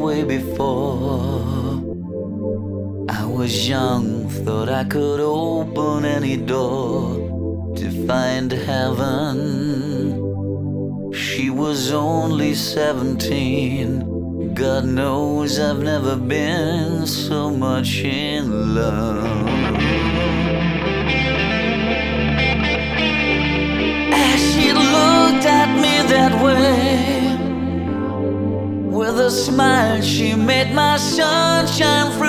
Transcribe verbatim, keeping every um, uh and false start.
way before. I was young, thought I could open any door to find heaven. She was only seventeen. God knows I've never been so much in love. As she looked at me that way, with a smile she made my sunshine through.